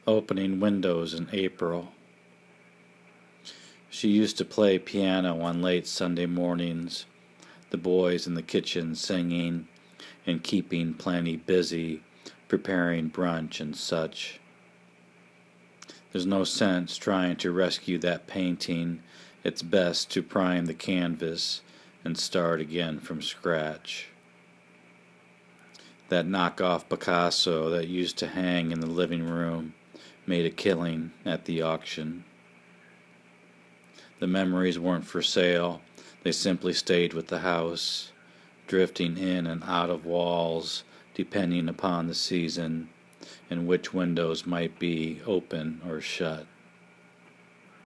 opening windows in April. She used to play piano on late Sunday mornings, the boys in the kitchen singing and keeping plenty busy, preparing brunch and such. There's no sense trying to rescue that painting. It's best to prime the canvas and start again from scratch. That knockoff Picasso that used to hang in the living room made a killing at the auction. The memories weren't for sale, they simply stayed with the house, drifting in and out of walls depending upon the season and which windows might be open or shut.